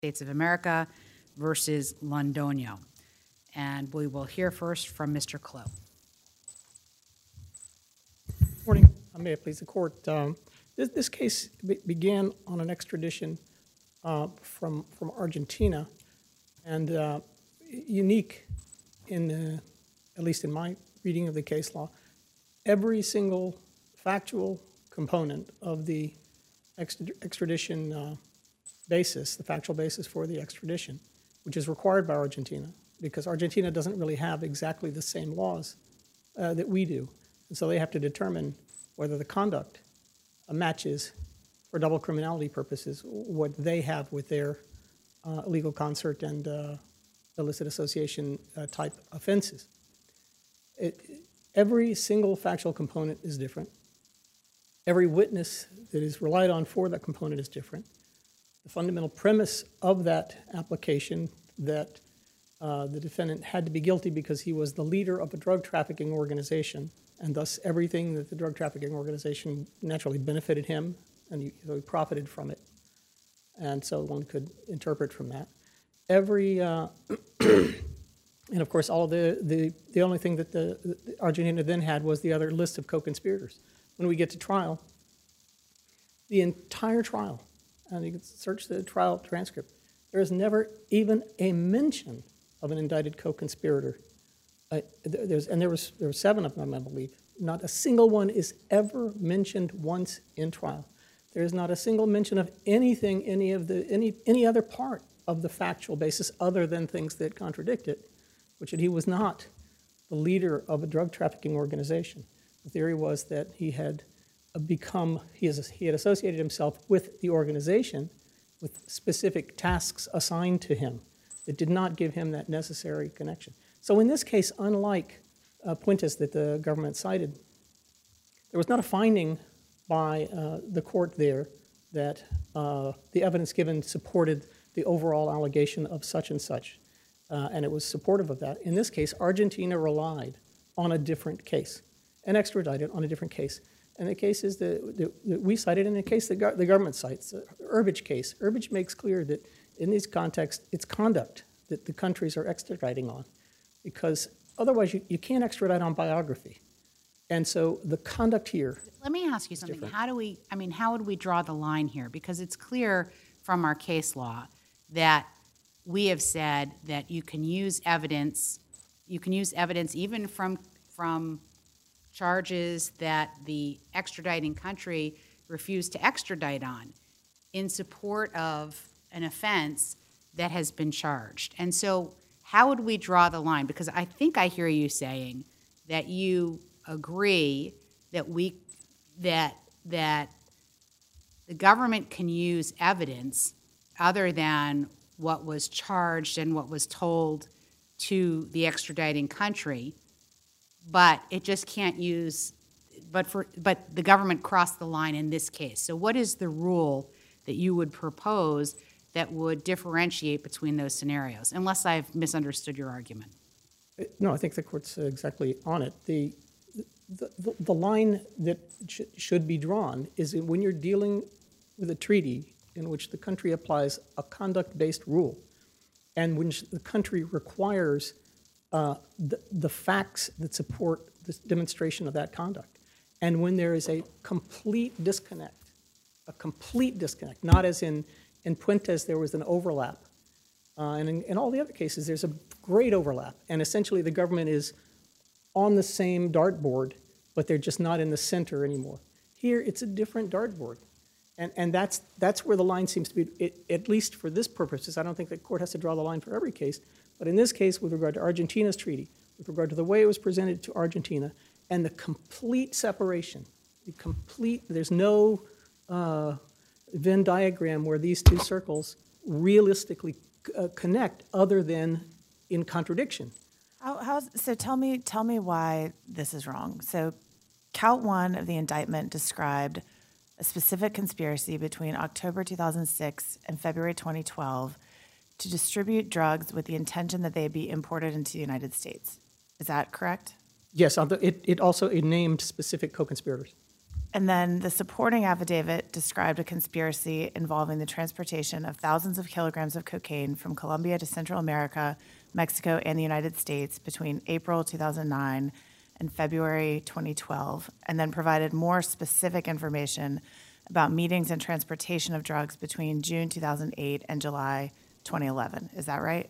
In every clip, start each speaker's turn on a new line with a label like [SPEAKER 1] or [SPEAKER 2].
[SPEAKER 1] States of America versus Londonio. And we will hear first from Mr. Clough.
[SPEAKER 2] Morning. May it please the court. This case began on an extradition from Argentina, and unique in, at least in my reading of the case law, every single factual component of the extradition basis, the factual basis for the extradition, which is required by Argentina, because Argentina doesn't really have exactly the same laws that we do. And so they have to determine whether the conduct matches, for double criminality purposes, what they have with their illegal concert and illicit association type offenses. Every single factual component is different. Every witness that is relied on for that component is different. The fundamental premise of that application that the defendant had to be guilty because he was the leader of a drug trafficking organization, and thus everything that the drug trafficking organization naturally benefited him, and he profited from it. And so one could interpret from that. And of course, all of the only thing that the Argentina then had was the other list of co-conspirators. When we get to trial, the entire trial, and you can search the trial transcript, there is never even a mention of an indicted co-conspirator. There were 7 of them, I believe. Not a single one is ever mentioned once in trial. There is not a single mention of anything, any other part of the factual basis other than things that contradict it, which he was not the leader of a drug trafficking organization. The theory was that he had associated himself with the organization with specific tasks assigned to him that did not give him that necessary connection. So in this case, unlike Puentes that the government cited, there was not a finding by the court there that the evidence given supported the overall allegation of such and such, and it was supportive of that. In this case, Argentina relied on a different case and extradited on a different case. And the cases that we cited, and the case that the government cites, the Urbich case, Urbich makes clear that in these contexts, it's conduct that the countries are extraditing on, because otherwise you can't extradite on biography. And so the conduct here.
[SPEAKER 1] Let me ask you something. How would we draw the line here? Because it's clear from our case law that we have said that you can use evidence even from charges that the extraditing country refused to extradite on in support of an offense that has been charged. And so how would we draw the line? Because I think I hear you saying that you agree that that the government can use evidence other than what was charged and what was told to the extraditing country, but it just can't use. But the government crossed the line in this case. So what is the rule that you would propose that would differentiate between those scenarios? Unless I've misunderstood your argument.
[SPEAKER 2] No, I think the court's exactly on it. The line that should be drawn is when you're dealing with a treaty in which the country applies a conduct-based rule, and when the country requires the facts that support the demonstration of that conduct, and when there is a complete disconnect, not as in Puentes there was an overlap, and in all the other cases there's a great overlap, and essentially the government is on the same dartboard, but they're just not in the center anymore. Here it's a different dartboard, and that's where the line seems to be, at least for this purposes. I don't think the court has to draw the line for every case, but in this case, with regard to Argentina's treaty, with regard to the way it was presented to Argentina, and the complete separation, there's no Venn diagram where these two circles realistically connect other than in contradiction.
[SPEAKER 3] So tell me why this is wrong. So count 1 of the indictment described a specific conspiracy between October 2006 and February 2012 to distribute drugs with the intention that they be imported into the United States. Is that correct?
[SPEAKER 2] Yes, it also named specific co-conspirators.
[SPEAKER 3] And then the supporting affidavit described a conspiracy involving the transportation of thousands of kilograms of cocaine from Colombia to Central America, Mexico, and the United States between April 2009 and February 2012, and then provided more specific information about meetings and transportation of drugs between June 2008 and July 2011. Is that right?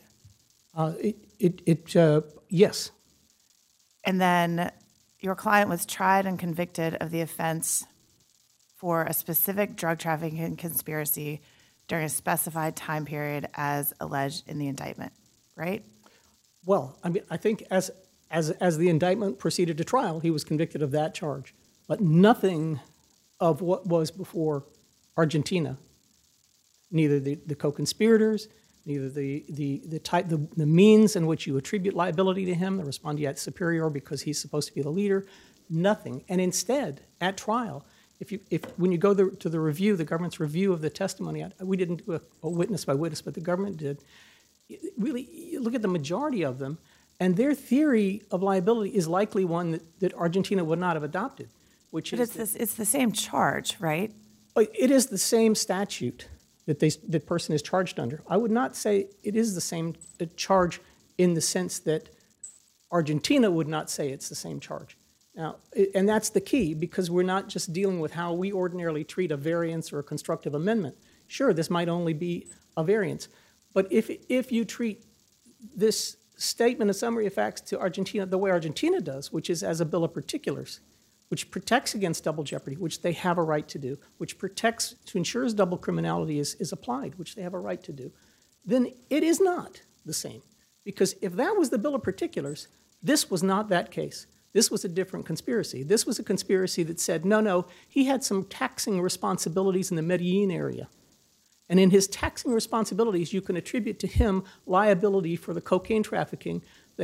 [SPEAKER 2] Yes.
[SPEAKER 3] And then your client was tried and convicted of the offense for a specific drug trafficking conspiracy during a specified time period as alleged in the indictment, right?
[SPEAKER 2] Well, I mean, I think as the indictment proceeded to trial, he was convicted of that charge, but nothing of what was before Argentina, neither the co-conspirators, neither the means in which you attribute liability to him, the respondeat superior because he's supposed to be the leader, nothing. And instead, at trial, when you go to the review, the government's review of the testimony, we didn't do a witness by witness, but the government did. Really, you look at the majority of them, and their theory of liability is likely one that Argentina would not have adopted, which is
[SPEAKER 3] it's the same charge, right?
[SPEAKER 2] it is the same statute that the person is charged under. I would not say it is the same charge in the sense that Argentina would not say it's the same charge. Now, and that's the key, because we're not just dealing with how we ordinarily treat a variance or a constructive amendment. Sure, this might only be a variance, but if you treat this statement of summary of facts to Argentina the way Argentina does, which is as a bill of particulars, which protects against double jeopardy, which they have a right to do, which protects to ensures double criminality is applied, which they have a right to do, then it is not the same. Because if that was the bill of particulars, this was not that case. This was a different conspiracy. This was a conspiracy that said, no, he had some taxing responsibilities in the Medellin area. And in his taxing responsibilities, you can attribute to him liability for the cocaine trafficking that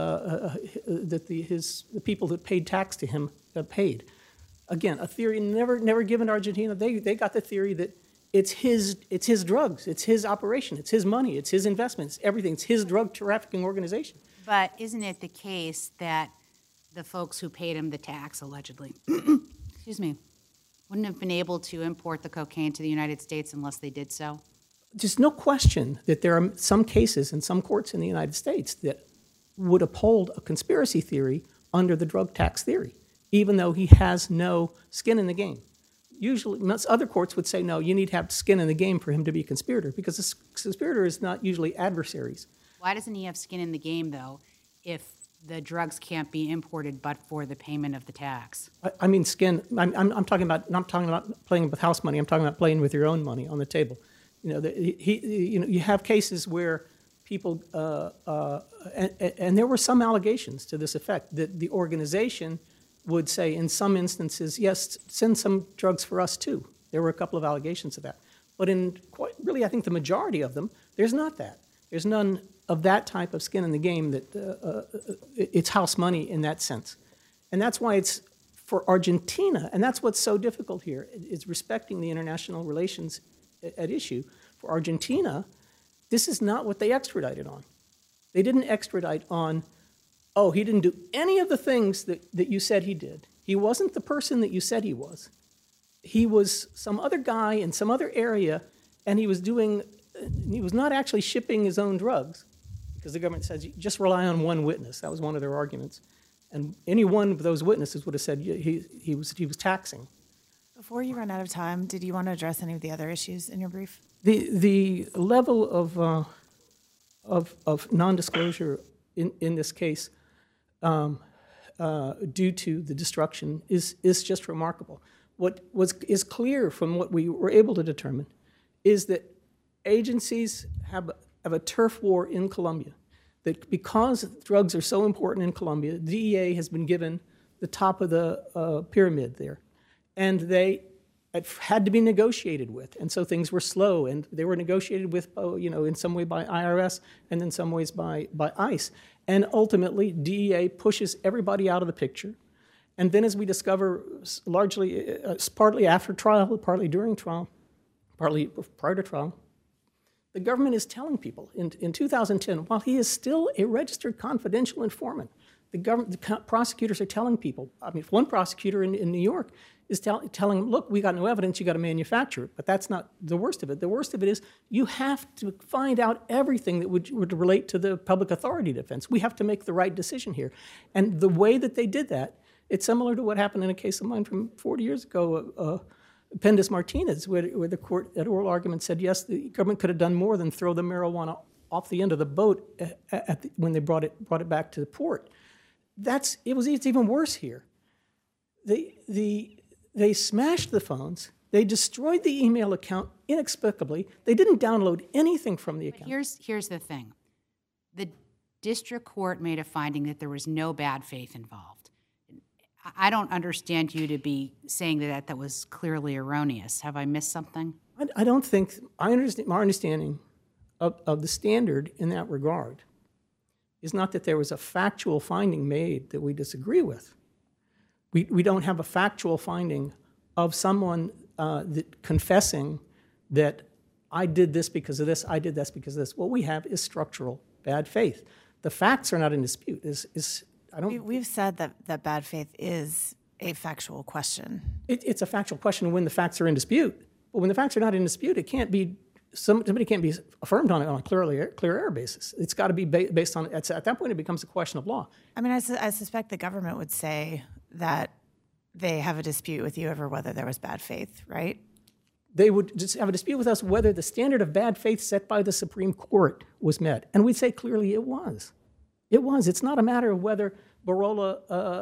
[SPEAKER 2] the people that paid tax to him paid. Again, a theory never given to Argentina. They got the theory that it's his drugs, it's his operation, it's his money, it's his investments, everything. It's his drug trafficking organization.
[SPEAKER 1] But isn't it the case that the folks who paid him the tax, allegedly, excuse me, wouldn't have been able to import the cocaine to the United States unless they did so?
[SPEAKER 2] There's no question that there are some cases in some courts in the United States that would uphold a conspiracy theory under the drug tax theory, even though he has no skin in the game. Usually, other courts would say, no, you need to have skin in the game for him to be a conspirator, because a conspirator is not usually adversaries.
[SPEAKER 1] Why doesn't he have skin in the game, though, if the drugs can't be imported but for the payment of the tax?
[SPEAKER 2] I mean, skin. I'm talking about not talking about playing with house money. I'm talking about playing with your own money on the table. You have cases where people, and there were some allegations to this effect that the organization would say, in some instances, yes, send some drugs for us too. There were a couple of allegations of that, but really, I think the majority of them, there's not that. There's none of that type of skin in the game that it's house money in that sense. And that's why it's for Argentina, and that's what's so difficult here, is respecting the international relations at issue. For Argentina, this is not what they extradited on. They didn't extradite on, oh, he didn't do any of the things that you said he did. He wasn't the person that you said he was. He was some other guy in some other area, and he was not actually shipping his own drugs, because the government says, you just rely on one witness. That was one of their arguments. And any one of those witnesses would have said he was taxing.
[SPEAKER 3] Before you run out of time, did you want to address any of the other issues in your brief?
[SPEAKER 2] The level of non-disclosure in this case, due to the destruction, is just remarkable. What is clear from what we were able to determine is that agencies have a turf war in Colombia. That because drugs are so important in Colombia, the DEA has been given the top of the pyramid there, and they had to be negotiated with, and so things were slow, and they were negotiated with, in some way by IRS, and in some ways by ICE, and ultimately DEA pushes everybody out of the picture, and then as we discover, largely, partly after trial, partly during trial, partly prior to trial, the government is telling people in 2010, while he is still a registered confidential informant, the prosecutors are telling people. I mean, one prosecutor in New York is telling them, look, we got no evidence, you got to manufacture it. But that's not the worst of it. The worst of it is you have to find out everything that would relate to the public authority defense. We have to make the right decision here. And the way that they did that, it's similar to what happened in a case of mine from 40 years ago, Pendas Martinez, where the court at oral argument said, yes, the government could have done more than throw the marijuana off the end of the boat when they brought it back to the port. It's even worse here. They smashed the phones. They destroyed the email account inexplicably. They didn't download anything from the account.
[SPEAKER 1] Here's the thing. The district court made a finding that there was no bad faith involved. I don't understand you to be saying that was clearly erroneous. Have I missed something?
[SPEAKER 2] I don't think, my understanding of the standard in that regard is not that there was a factual finding made that we disagree with. We don't have a factual finding of someone confessing that I did this because of this, I did this because of this. What we have is structural bad faith. The facts are not in dispute.
[SPEAKER 3] We've said that bad faith is a factual question.
[SPEAKER 2] It's a factual question when the facts are in dispute. But when the facts are not in dispute, it can't be somebody can't be affirmed on a clear error basis. It's got to be based on. At that point, it becomes a question of law.
[SPEAKER 3] I mean, I suspect the government would say that they have a dispute with you over whether there was bad faith, right?
[SPEAKER 2] They would just have a dispute with us whether the standard of bad faith set by the Supreme Court was met, and we'd say clearly it was. It was. It's not a matter of whether Barola,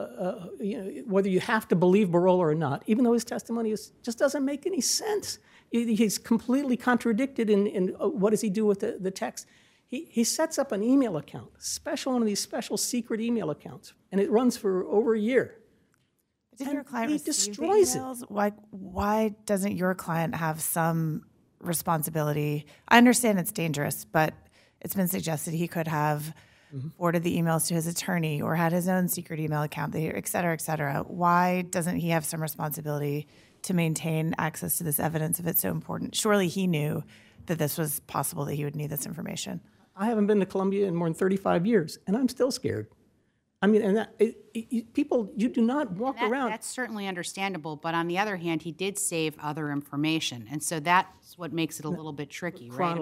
[SPEAKER 2] whether you have to believe Barola or not, even though his testimony just doesn't make any sense. He's completely contradicted in what does he do with the text. He sets up an email account, one of these special secret email accounts, and it runs for over a year.
[SPEAKER 3] Did your client
[SPEAKER 2] he
[SPEAKER 3] receive the
[SPEAKER 2] destroys
[SPEAKER 3] emails? Why doesn't your client have some responsibility? I understand it's dangerous, but it's been suggested he could have forwarded the emails to his attorney or had his own secret email account, et cetera, et cetera. Why doesn't he have some responsibility to maintain access to this evidence if it's so important? Surely he knew that this was possible, that he would need this information.
[SPEAKER 2] I haven't been to Colombia in more than 35 years, and I'm still scared. I mean, and people, you do not walk around.
[SPEAKER 1] That's certainly understandable, but on the other hand, he did save other information, and so that's what makes it a little bit tricky, right?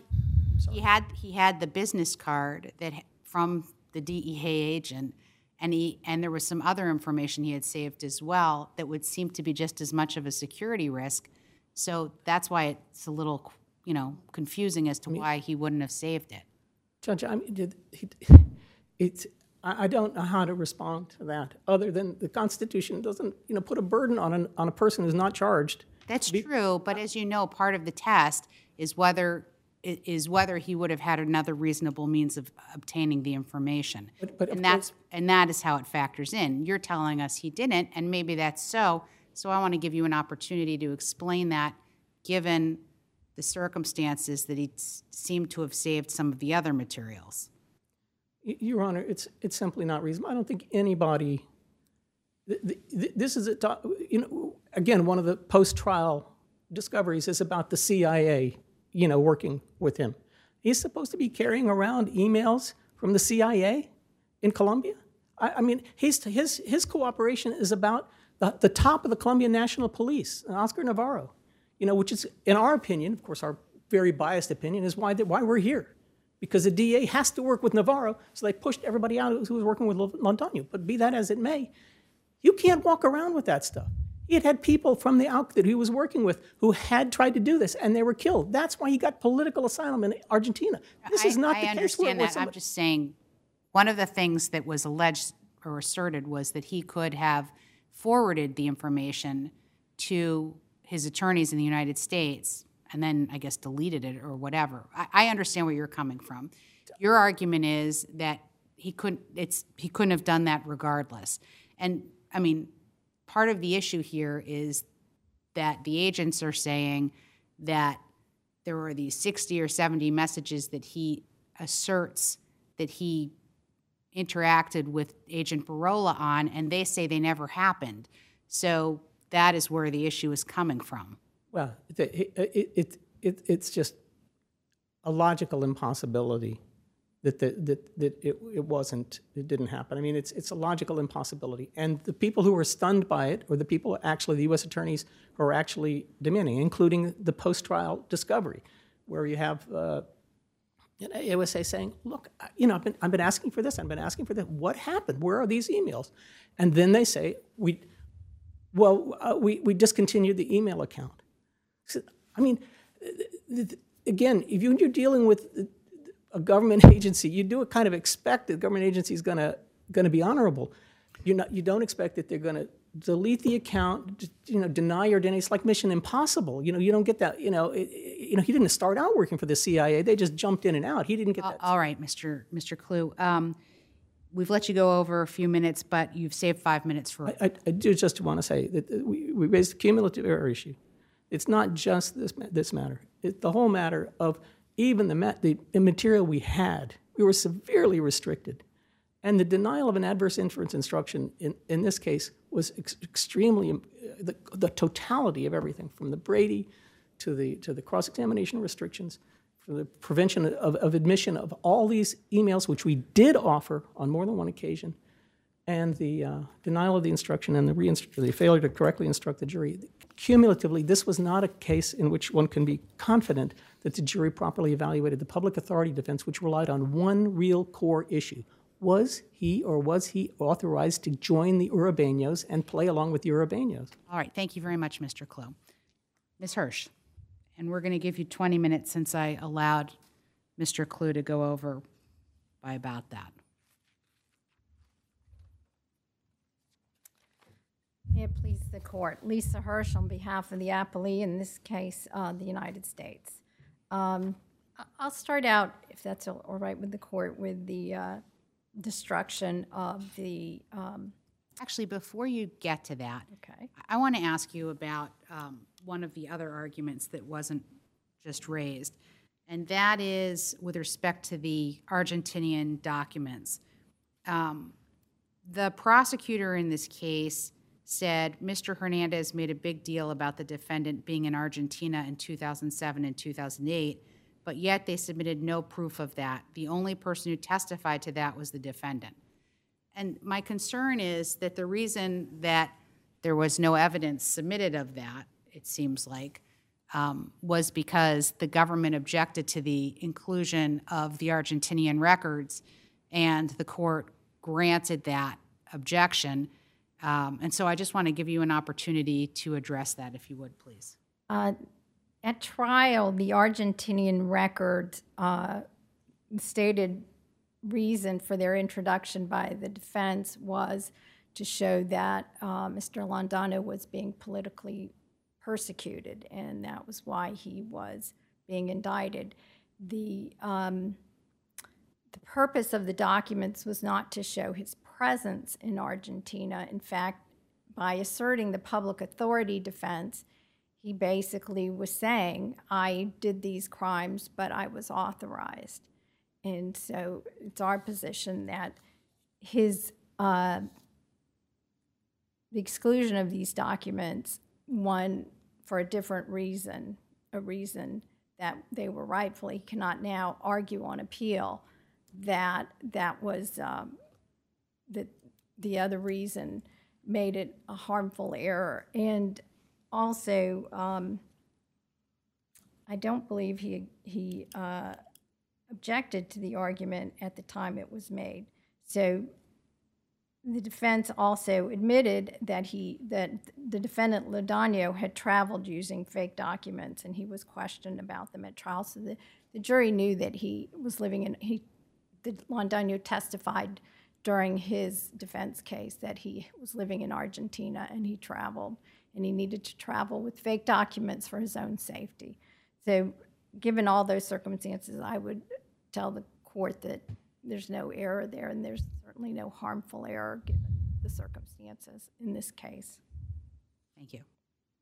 [SPEAKER 1] He had the business card from the DEA agent, and there was some other information he had saved as well that would seem to be just as much of a security risk. So that's why it's a little, confusing as to why he wouldn't have saved it.
[SPEAKER 2] Judge, I don't know how to respond to that, other than the Constitution doesn't, put a burden on a person who's not charged.
[SPEAKER 1] That's true, but as you know, part of the test is whether he would have had another reasonable means of obtaining the information. And that is how it factors in. You're telling us he didn't, and maybe that's so. So I want to give you an opportunity to explain that, given the circumstances that he seemed to have saved some of the other materials.
[SPEAKER 2] Your Honor, it's simply not reasonable. I don't think anybody. This is again, one of the post-trial discoveries is about the CIA. Working with him. He's supposed to be carrying around emails from the CIA in Colombia. I mean, his cooperation is about the top of the Colombian National Police, Oscar Navarro, which is, in our opinion, of course, our very biased opinion, is why we're here. Because the DA has to work with Navarro, so they pushed everybody out who was working with Londoño. But be that as it may, you can't walk around with that stuff. He had people from the ALC that he was working with who had tried to do this, and they were killed. That's why he got political asylum in Argentina. This is not the case. I
[SPEAKER 1] understand that. I'm just saying one of the things that was alleged or asserted was that he could have forwarded the information to his attorneys in the United States and then, I guess, deleted it or whatever. I understand where you're coming from. Your argument is that he couldn't have done that regardless. And, I mean, part of the issue here is that the agents are saying that there were these 60 or 70 messages that he asserts that he interacted with Agent Barola on, and they say they never happened. So that is where the issue is coming from.
[SPEAKER 2] Well, it's just a logical impossibility that it didn't happen. I mean, it's a logical impossibility. And the people who were stunned by it, or the people actually, the U.S. attorneys who are actually demanding, including the post-trial discovery, where you have USA saying, look, I've been asking for this, I've been asking for that. What happened? Where are these emails? And then they say, we discontinued the email account. So, I mean, again, if you're dealing with a government agency, you do kind of expect that the government agency is going to be honorable. You don't expect that they're going to delete the account, deny your identity. It's like Mission Impossible. You don't get that. He didn't start out working for the CIA. They just jumped in and out. He didn't get that.
[SPEAKER 1] All right, Mr. Kluh. We've let you go over a few minutes, but you've saved 5 minutes for.
[SPEAKER 2] I do just want to say that we raised the cumulative error issue. It's not just this matter. It's the whole matter of even the material we had. We were severely restricted. And the denial of an adverse inference instruction in this case was extremely, the totality of everything, from the Brady to the cross-examination restrictions, from the prevention of admission of all these emails, which we did offer on more than one occasion, and the denial of the instruction and the failure to correctly instruct the jury. Cumulatively, this was not a case in which one can be confident that the jury properly evaluated the public authority defense, which relied on one real core issue. Was he authorized to join the Urabeños and play along with the Urabeños?
[SPEAKER 1] All right, thank you very much, Mr. Kluh. Ms. Hirsch, and we're going to give you 20 minutes since I allowed Mr. Kluh to go over by about that.
[SPEAKER 4] May it please the court. Lisa Hirsch on behalf of the appellee, in this case, the United States. I'll start out, if that's all right with the court, with the destruction of the...
[SPEAKER 1] Actually, before you get to that,
[SPEAKER 4] Okay.
[SPEAKER 1] I want to ask you about one of the other arguments that wasn't just raised, and that is with respect to the Argentinian documents. The prosecutor in this case said Mr. Hernandez made a big deal about the defendant being in Argentina in 2007 and 2008, but yet they submitted no proof of that. The only person who testified to that was the defendant. And my concern is that the reason that there was no evidence submitted of that, it seems like, was because the government objected to the inclusion of the Argentinian records, and the court granted that objection. And so I just want to give you an opportunity to address that, if you would, please.
[SPEAKER 4] At trial, the Argentinian records stated reason for their introduction by the defense was to show that Mr. Londoño was being politically persecuted, and that was why he was being indicted. The purpose of the documents was not to show his presence in Argentina. In fact, by asserting the public authority defense, he basically was saying, I did these crimes, but I was authorized. And so it's our position that his the exclusion of these documents, one, for a different reason, a reason that they were rightful. He cannot now argue on appeal that that was that the other reason made it a harmful error. And also, I don't believe he objected to the argument at the time it was made. So the defense also admitted that the defendant Londoño had traveled using fake documents, and he was questioned about them at trial. So the jury knew that he was living in that Londoño testified during his defense case that he was living in Argentina and he traveled, and he needed to travel with fake documents for his own safety. So given all those circumstances, I would tell the court that there's no error there, and there's certainly no harmful error given the circumstances in this case.
[SPEAKER 1] Thank you.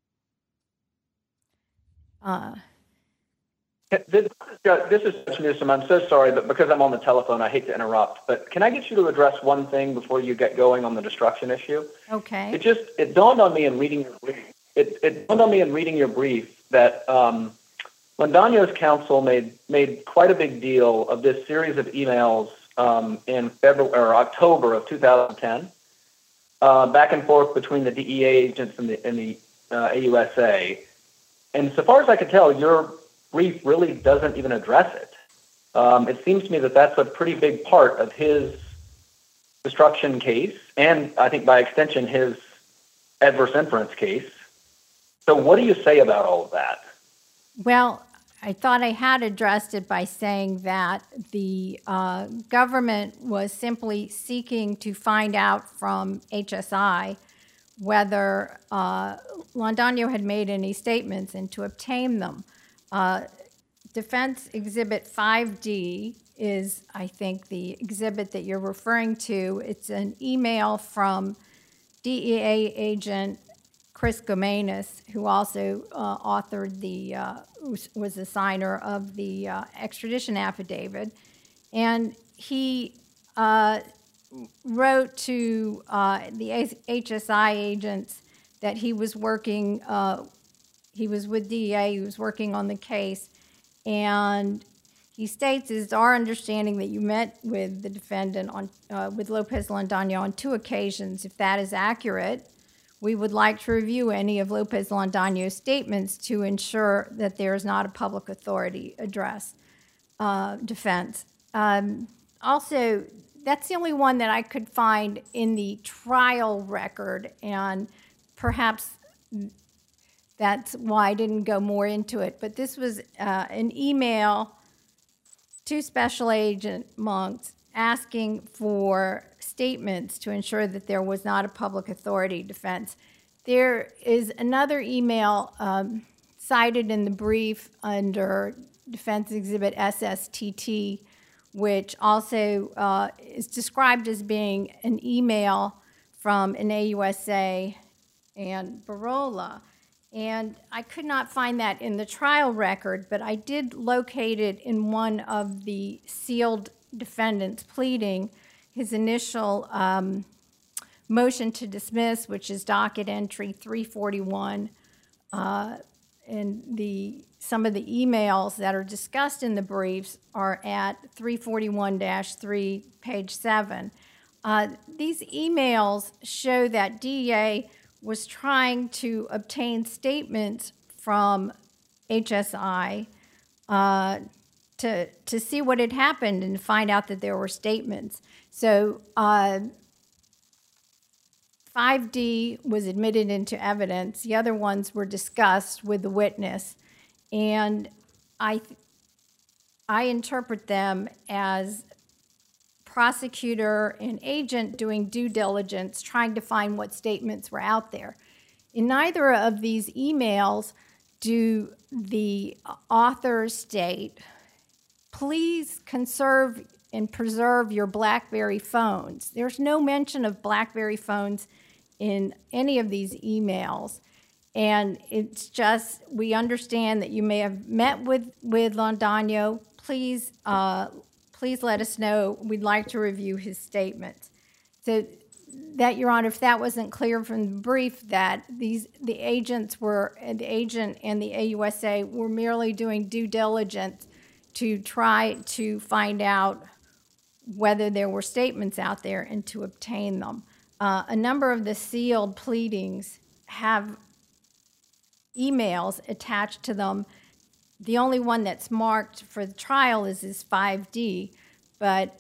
[SPEAKER 5] This is Judge Newsom. I'm so sorry, but because I'm on the telephone, I hate to interrupt. But can I get you to address one thing before you get going on the destruction issue?
[SPEAKER 4] Okay.
[SPEAKER 5] It dawned on me in reading your brief. It dawned on me in reading your brief that Londaño's counsel made quite a big deal of this series of emails in February or October of 2010, back and forth between the DEA agents and the AUSA. And so far as I can tell, your brief really doesn't even address it. It seems to me that that's a pretty big part of his destruction case, and I think by extension his adverse inference case. So what do you say about all of that?
[SPEAKER 4] Well, I thought I had addressed it by saying that the government was simply seeking to find out from HSI whether Londaño had made any statements and to obtain them. Defense Exhibit 5D is, I think, the exhibit that you're referring to. It's an email from DEA agent Chris Gomanis, who also authored was the signer of the extradition affidavit. And he wrote to the HSI agents that he was working, he was with DEA, he was working on the case, and he states, it's our understanding that you met with the defendant with Lopez Londaño on 2 occasions. If that is accurate, we would like to review any of Lopez Londaño's statements to ensure that there is not a public authority address defense. Also, that's the only one that I could find in the trial record, and perhaps that's why I didn't go more into it. But this was an email to Special Agent Monks asking for statements to ensure that there was not a public authority defense. There is another email cited in the brief under Defense Exhibit SSTT, which also is described as being an email from an AUSA and Barola. And I could not find that in the trial record, but I did locate it in one of the sealed defendants pleading his initial motion to dismiss, which is docket entry 341. And some of the emails that are discussed in the briefs are at 341-3, page 7. These emails show that DEA was trying to obtain statements from HSI to see what had happened and find out that there were statements. So 5D was admitted into evidence. The other ones were discussed with the witness. And I interpret them as prosecutor and agent doing due diligence, trying to find what statements were out there. In neither of these emails do the authors state, please conserve and preserve your BlackBerry phones. There's no mention of BlackBerry phones in any of these emails. And it's just, we understand that you may have met with Londaño. Please let us know. We'd like to review his statements. So that, Your Honor, if that wasn't clear from the brief, that the agent and the AUSA were merely doing due diligence to try to find out whether there were statements out there and to obtain them. A number of the sealed pleadings have emails attached to them. The only one that's marked for the trial is 5D, but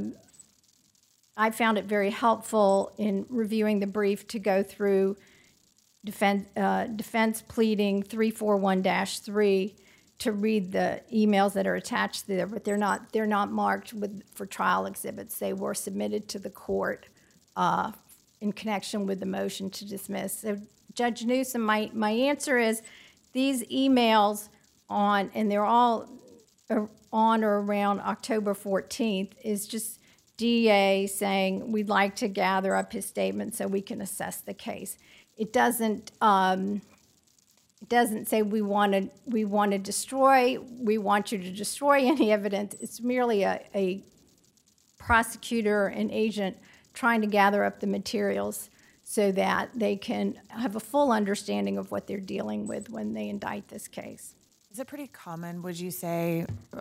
[SPEAKER 4] I found it very helpful in reviewing the brief to go through defense pleading 341-3 to read the emails that are attached there, but they're not marked for trial exhibits. They were submitted to the court in connection with the motion to dismiss. So, Judge Newsom, my answer is these emails and they're all on or around October 14th, is just DA saying we'd like to gather up his statement so we can assess the case. It doesn't say we want to destroy, we want you to destroy any evidence. It's merely a prosecutor and agent trying to gather up the materials so that they can have a full understanding of what they're dealing with when they indict this case.
[SPEAKER 3] Is it pretty common, would you say,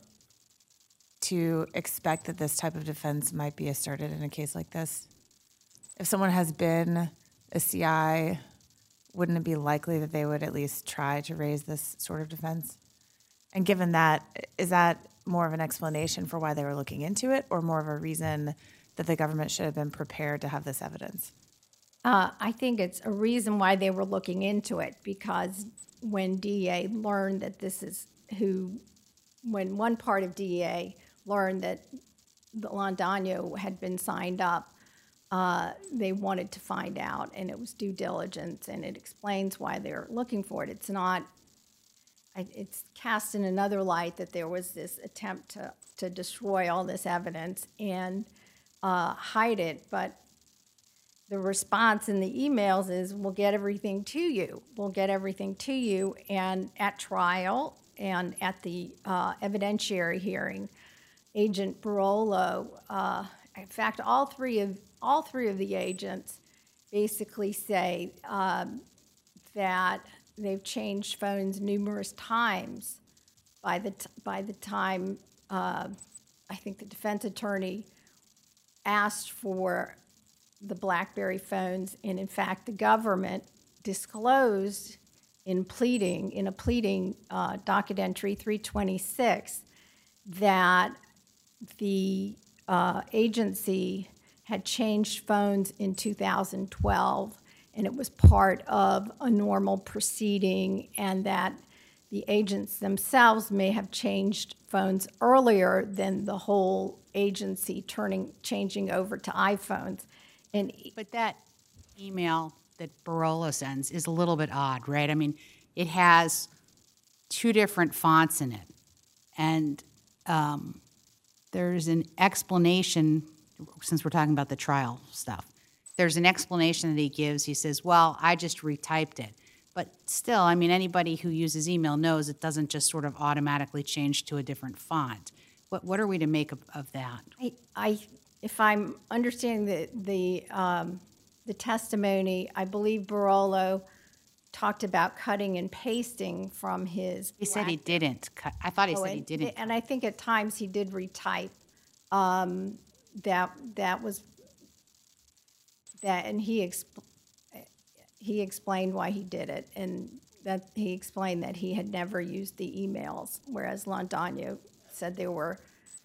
[SPEAKER 3] to expect that this type of defense might be asserted in a case like this? If someone has been a CI, wouldn't it be likely that they would at least try to raise this sort of defense? And given that, is that more of an explanation for why they were looking into it, or more of a reason that the government should have been prepared to have this evidence?
[SPEAKER 4] I think it's a reason why they were looking into it, because when DEA learned that this is when one part of DEA learned that Londonio had been signed up, they wanted to find out, and it was due diligence, and it explains why they're looking for it. It's cast in another light that there was this attempt to destroy all this evidence and hide it, but the response in the emails is, we'll get everything to you. We'll get everything to you. And at trial and at the evidentiary hearing, Agent Barolo, in fact, all three of the agents basically say that they've changed phones numerous times by the time I think the defense attorney asked for the BlackBerry phones, and in fact, the government disclosed in a pleading docket entry 326 that the agency had changed phones in 2012, and it was part of a normal proceeding, and that the agents themselves may have changed phones earlier than the whole agency changing over to iPhones.
[SPEAKER 1] But that email that Barolo sends is a little bit odd, right? I mean, it has two different fonts in it. And there's an explanation, since we're talking about the trial stuff, there's an explanation that he gives. He says, well, I just retyped it. But still, I mean, anybody who uses email knows it doesn't just sort of automatically change to a different font. What are we to make of that?
[SPEAKER 4] If I'm understanding the testimony, I believe Barolo talked about cutting and pasting from his.
[SPEAKER 1] He said he didn't cut. I thought he said he didn't.
[SPEAKER 4] And I think at times he did retype. That was that, and he explained why he did it, and that he explained that he had never used the emails, whereas Londonio said there were,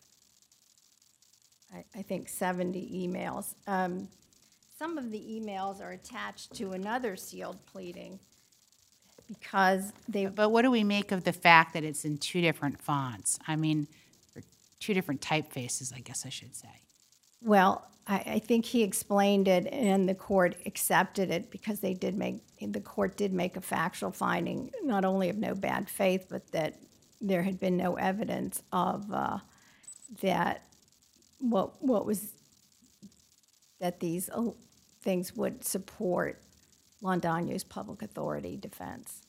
[SPEAKER 4] I think, 70 emails. Some of the emails are attached to another sealed pleading because they.
[SPEAKER 1] But what do we make of the fact that it's in two different fonts? I mean, or two different typefaces, I guess I should say.
[SPEAKER 4] Well, I think he explained it, and the court accepted it because the court did make a factual finding, not only of no bad faith, but that there had been no evidence of that that these things would support Londonio's public authority defense.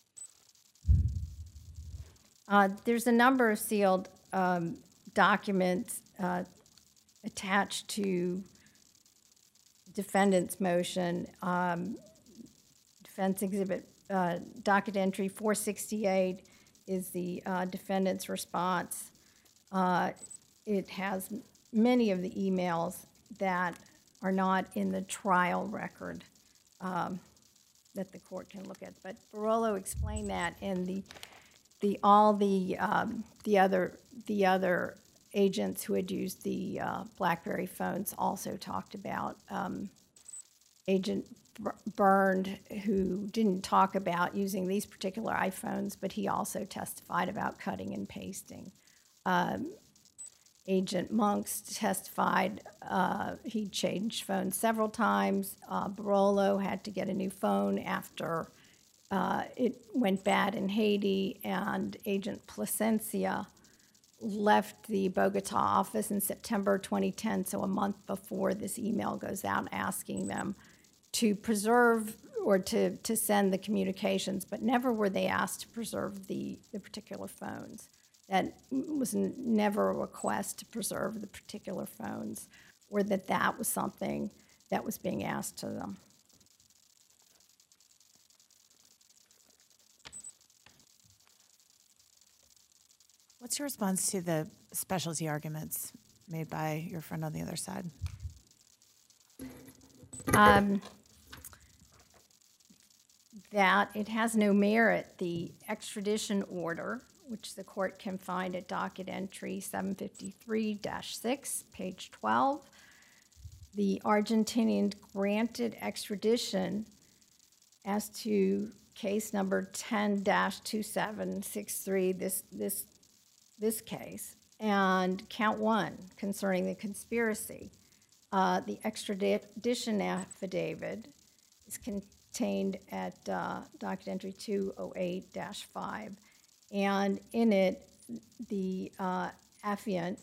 [SPEAKER 4] There's a number of sealed documents attached to defendant's motion. Defense exhibit docket entry 468 is the defendant's response. It has many of the emails that are not in the trial record that the court can look at. But Barolo explained that, and all the other agents who had used the BlackBerry phones also talked about. Agent Byrne, who didn't talk about using these particular iPhones, but he also testified about cutting and pasting. Agent Monks testified he changed phones several times. Barolo had to get a new phone after it went bad in Haiti, and Agent Placencia left the Bogota office in September 2010, so a month before this email goes out asking them to preserve or to send the communications, but never were they asked to preserve the particular phones. That was never a request to preserve the particular phones, or that was something that was being asked to them.
[SPEAKER 3] What's your response to the specialty arguments made by your friend on the other side?
[SPEAKER 4] That it has no merit, the extradition order, which the court can find at docket entry 753-6, page 12. The Argentinian granted extradition as to case number 10-2763, this case, and count 1 concerning the conspiracy. The extradition affidavit is contained at docket entry 208-5, and in it, the affiant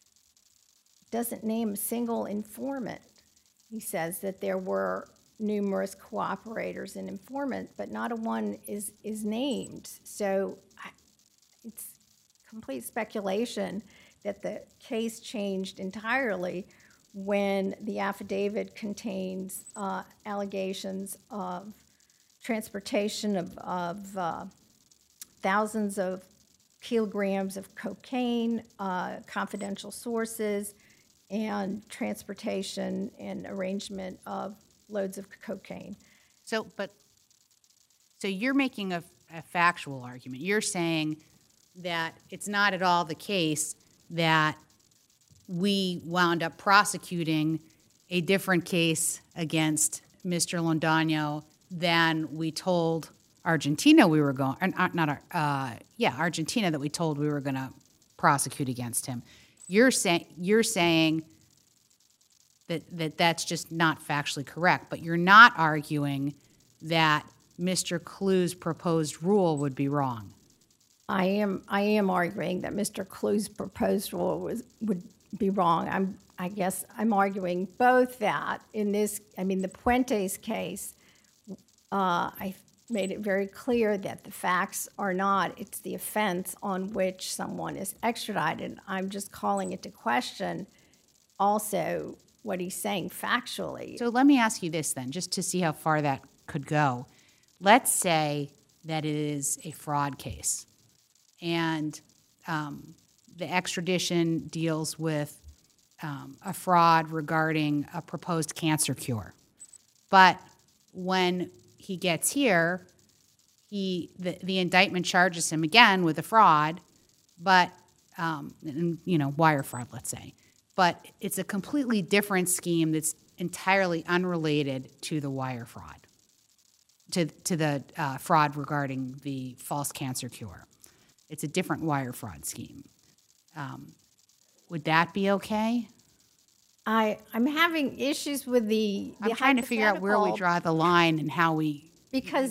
[SPEAKER 4] doesn't name a single informant. He says that there were numerous cooperators and informants, but not a one is named. So it's complete speculation that the case changed entirely when the affidavit contains allegations of transportation of thousands of kilograms of cocaine, confidential sources, and transportation and arrangement of loads of cocaine.
[SPEAKER 1] So you're making a factual argument. You're saying that it's not at all the case that we wound up prosecuting a different case against Mr. Londoño than we told Argentina we were going, Argentina that we told we were going to prosecute against him. You're saying that that's just not factually correct, but you're not arguing that Mr. Klu's proposed rule would be wrong.
[SPEAKER 4] I am arguing that Mr. Klu's proposed rule would be wrong. I guess I'm arguing both that in this, the Puentes case, I made it very clear that the facts are not, it's the offense on which someone is extradited. I'm just calling it to question also what he's saying factually.
[SPEAKER 1] So let me ask you this then, just to see how far that could go. Let's say that it is a fraud case, and the extradition deals with a fraud regarding a proposed cancer cure. But when he gets here, the indictment charges him again with a fraud, but wire fraud, let's say. But it's a completely different scheme that's entirely unrelated to the wire fraud, to the fraud regarding the false cancer cure. It's a different wire fraud scheme. Would that be okay?
[SPEAKER 4] I'm having issues with the
[SPEAKER 1] I'm trying to figure out where we draw the line and how we...
[SPEAKER 4] Because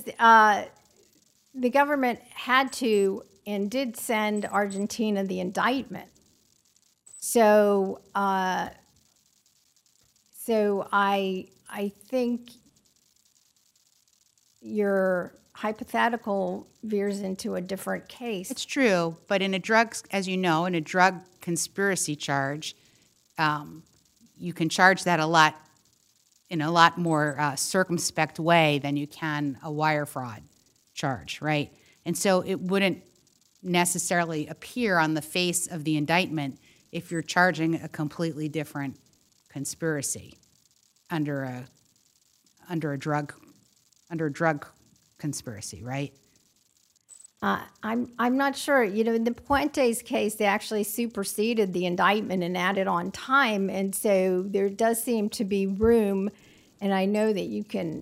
[SPEAKER 4] the government had to and did send Argentina the indictment. So I think your hypothetical veers into a different case.
[SPEAKER 1] It's true, but in a drug, as you know, in a drug conspiracy charge, you can charge that in a lot more circumspect way than you can a wire fraud charge, right? And so it wouldn't necessarily appear on the face of the indictment if you're charging a completely different conspiracy under a drug conspiracy, right?
[SPEAKER 4] I'm not sure. In the Puentes case, they actually superseded the indictment and added on time, and so there does seem to be room. And I know that you can,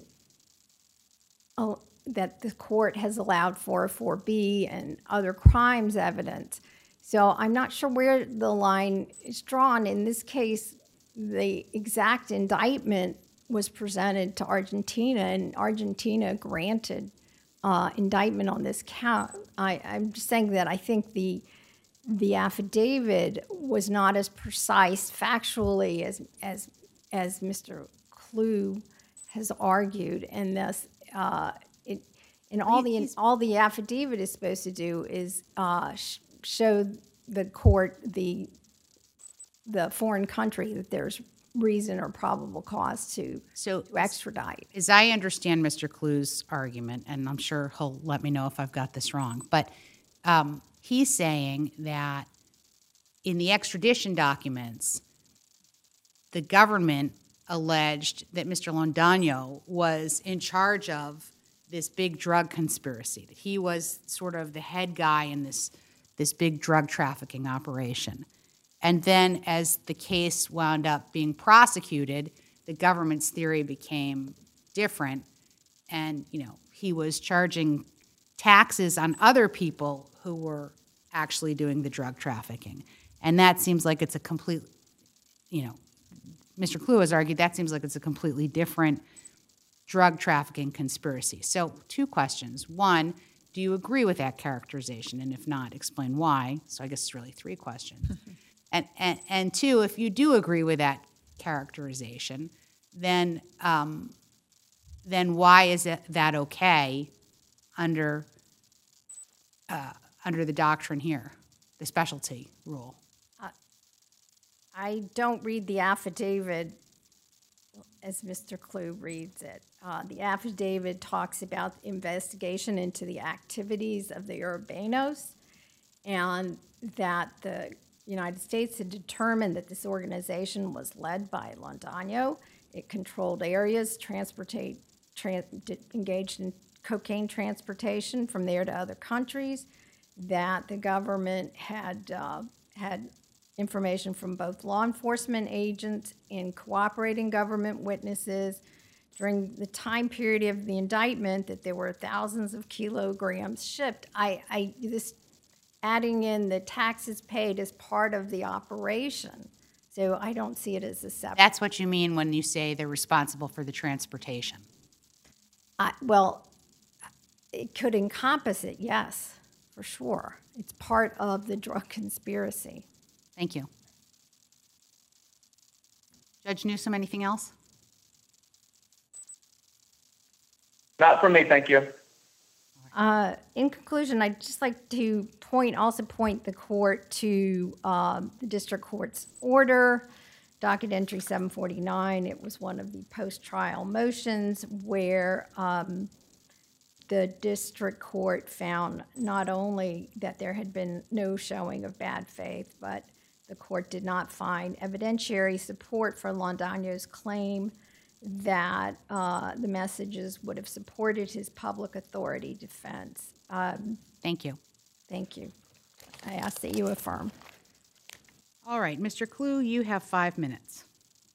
[SPEAKER 4] that the court has allowed 404B and other crimes evidence. So I'm not sure where the line is drawn. In this case, the exact indictment was presented to Argentina, and Argentina granted indictment on this count. I'm just saying that I think the affidavit was not as precise factually as Mr. Klu has argued, and thus all the affidavit is supposed to do is show the court the foreign country that there's reason or probable cause to extradite.
[SPEAKER 1] As I understand Mr. Klu's argument, and I'm sure he'll let me know if I've got this wrong, but he's saying that in the extradition documents, the government alleged that Mr. Londoño was in charge of this big drug conspiracy, that he was sort of the head guy in this big drug trafficking operation. And then as the case wound up being prosecuted, the government's theory became different. And, he was charging taxes on other people who were actually doing the drug trafficking. And that seems like it's a complete, Mr. Kluwe has argued that seems like it's a completely different drug trafficking conspiracy. So 2 questions. 1, do you agree with that characterization? And if not, explain why. So I guess it's really 3 questions. And 2, if you do agree with that characterization, then why is that okay under the doctrine here, the specialty rule?
[SPEAKER 4] I don't read the affidavit as Mr. Kluwe reads it. The affidavit talks about investigation into the activities of the Urbanos, and that the United States had determined that this organization was led by Londoño. It controlled areas, engaged in cocaine transportation from there to other countries, that the government had information from both law enforcement agents and cooperating government witnesses during the time period of the indictment that there were thousands of kilograms shipped. This adding in the taxes paid as part of the operation. So I don't see it as a separate.
[SPEAKER 1] That's what you mean when you say they're responsible for the transportation.
[SPEAKER 4] Well, it could encompass it, yes, for sure. It's part of the drug conspiracy.
[SPEAKER 1] Thank you. Judge Newsom, anything else?
[SPEAKER 5] Not from me, thank you.
[SPEAKER 4] In conclusion, I'd just like to point the court to the district court's order, docket entry 749. It was one of the post-trial motions where the district court found not only that there had been no showing of bad faith, but the court did not find evidentiary support for Londoño's claim that the messages would have supported his public authority defense.
[SPEAKER 1] Thank you.
[SPEAKER 4] Thank you. I ask that you affirm.
[SPEAKER 1] All right, Mr. Kluwe, you have 5 minutes.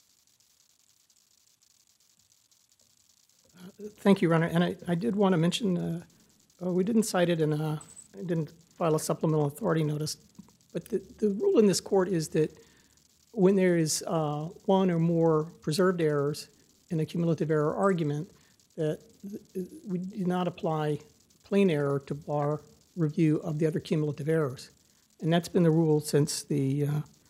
[SPEAKER 2] Thank you, Your Honor. And I did want to mention, we didn't cite it and I didn't file a supplemental authority notice, but the rule in this court is that when there is one or more preserved errors in a cumulative error argument, that we do not apply plain error to bar review of the other cumulative errors. And that's been the rule since the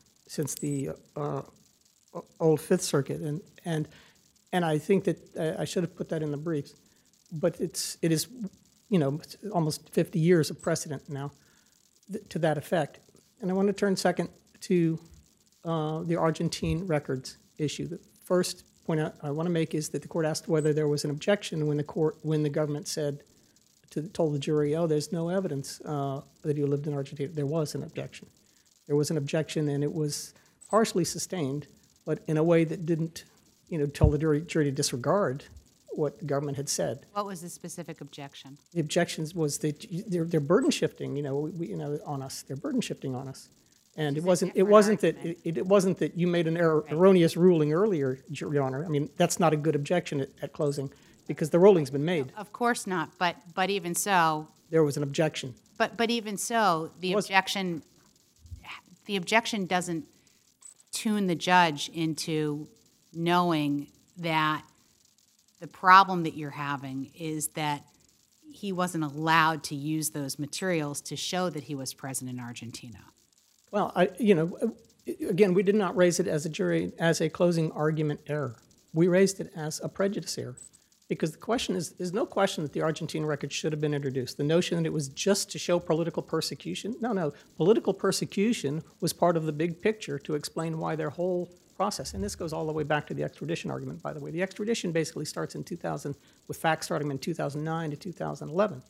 [SPEAKER 2] old Fifth Circuit. And I think that I should have put that in the briefs, but it is almost 50 years of precedent now to that effect. And I want to turn second to the Argentine records issue. The first point I want to make is that the court asked whether there was an objection when the government told the jury, "Oh, there's no evidence that he lived in Argentina." There was an objection. There was an objection, and it was partially sustained, but in a way that didn't, tell the jury to disregard what the government had said.
[SPEAKER 1] What was the specific objection?
[SPEAKER 2] The objections was that they're burden shifting, on us. They're burden shifting on us, and it wasn't that you made an erroneous ruling earlier, Your Honor. I mean, that's not a good objection at closing, because the ruling's been made.
[SPEAKER 1] Of course not, but even so.
[SPEAKER 2] There was an objection.
[SPEAKER 1] But even so, the objection doesn't tune the judge into knowing that the problem that you're having is that he wasn't allowed to use those materials to show that he was present in Argentina.
[SPEAKER 2] Well, again, we did not raise it as a closing argument error. We raised it as a prejudice error, because the question there's no question that the Argentine record should have been introduced. The notion that it was just to show political persecution, no. Political persecution was part of the big picture to explain why their whole process, and this goes all the way back to the extradition argument, by the way. The extradition basically starts in 2000, with facts starting in 2009 to 2011.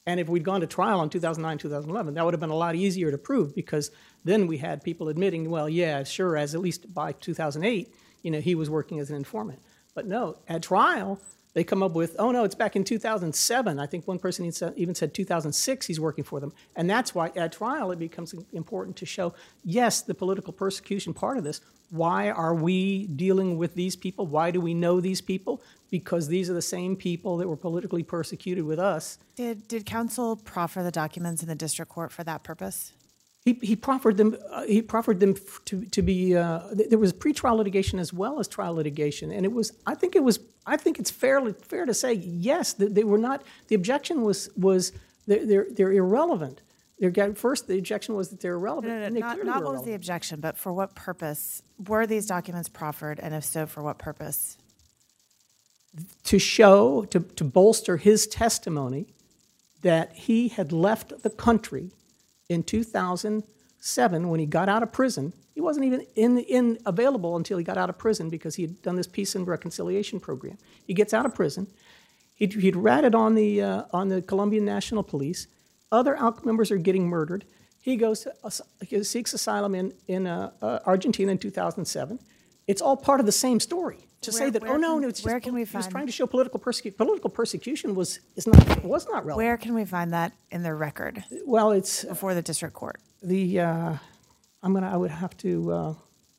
[SPEAKER 2] And if we'd gone to trial in 2009, 2011, that would have been a lot easier to prove, because then we had people admitting, well, yeah, sure, as at least by 2008, he was working as an informant. But no, at trial, they come up with, oh, no, it's back in 2007. I think one person even said 2006 he's working for them. And that's why at trial it becomes important to show, yes, the political persecution part of this. Why are we dealing with these people? Why do we know these people? Because these are the same people that were politically persecuted with us.
[SPEAKER 3] Did counsel proffer the documents in the district court for that purpose?
[SPEAKER 2] He proffered them. He proffered them to be. There was pretrial litigation as well as trial litigation, and it was. I think it's fair to say yes. They were not. The objection was they're irrelevant. First, the objection was that they're irrelevant.
[SPEAKER 3] Not what was the objection, but for what purpose were these documents proffered, and if so, for what purpose?
[SPEAKER 2] To show, to bolster his testimony that he had left the country in 2007 when he got out of prison. He wasn't even available until he got out of prison, because he had done this peace and reconciliation program. He gets out of prison. He'd ratted on the Colombian National Police. Other ALC members are getting murdered. He seeks asylum in Argentina in 2007. It's all part of the same story. To say that, he was trying to show political persecution. Political persecution was not relevant.
[SPEAKER 3] Where can we find that in the record?
[SPEAKER 2] Well, it's
[SPEAKER 3] before the district court.
[SPEAKER 2] I would have to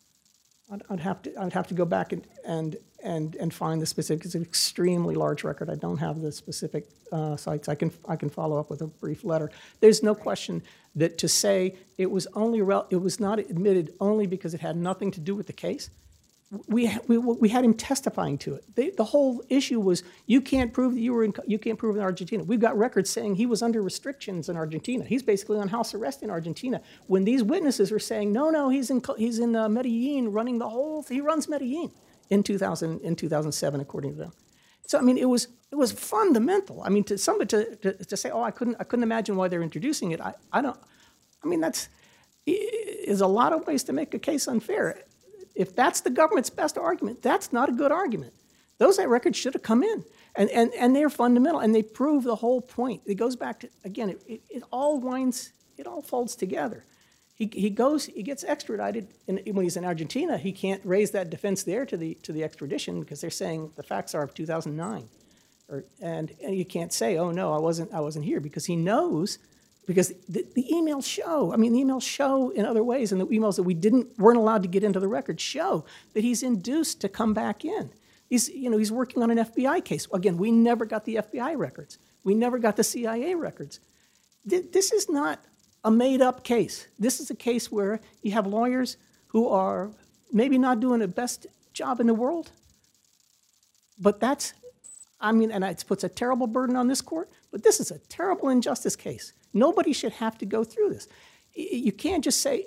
[SPEAKER 2] go back and find the specific. It's an extremely large record. I don't have the specific sites. I can follow up with a brief letter. There's no question that to say it was not admitted only because it had nothing to do with the case. We had him testifying to it. The whole issue was you can't prove that you can't prove in Argentina. We've got records saying he was under restrictions in Argentina. He's basically on house arrest in Argentina. When these witnesses are saying no, he's in Medellin running the whole. He runs Medellin in 2007, according to them. So I mean, it was fundamental. I mean, to somebody to say, I couldn't imagine why they're introducing it. I don't. I mean, is a lot of ways to make a case unfair. If that's the government's best argument, that's not a good argument. Those records should have come in, and they're fundamental, and they prove the whole point. It goes back to, again, it all folds together. He gets extradited, and when he's in Argentina, he can't raise that defense there to the extradition, because they're saying the facts are of 2009, and you can't say, oh no, I wasn't here, because he knows. Because the emails show, the emails show in other ways, and the emails that we weren't allowed to get into the record show that he's induced to come back in. He's working on an FBI case. Again, we never got the FBI records. We never got the CIA records. This is not a made-up case. This is a case where you have lawyers who are maybe not doing the best job in the world, but and it puts a terrible burden on this court, but this is a terrible injustice case. Nobody should have to go through this. You can't just say,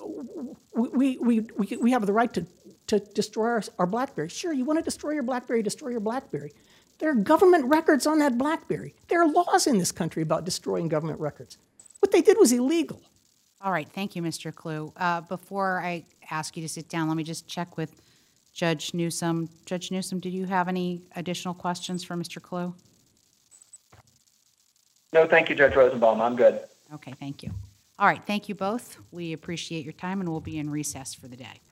[SPEAKER 2] we have the right to destroy our BlackBerry. Sure, you want to destroy your BlackBerry, destroy your BlackBerry. There are government records on that BlackBerry. There are laws in this country about destroying government records. What they did was illegal.
[SPEAKER 1] All right, thank you, Mr. Clue. Before I ask you to sit down, let me just check with Judge Newsom. Judge Newsom, did you have any additional questions for Mr. Clue?
[SPEAKER 5] No, thank you, Judge Rosenbaum. I'm good.
[SPEAKER 1] Okay, thank you. All right, thank you both. We appreciate your time, and we'll be in recess for the day.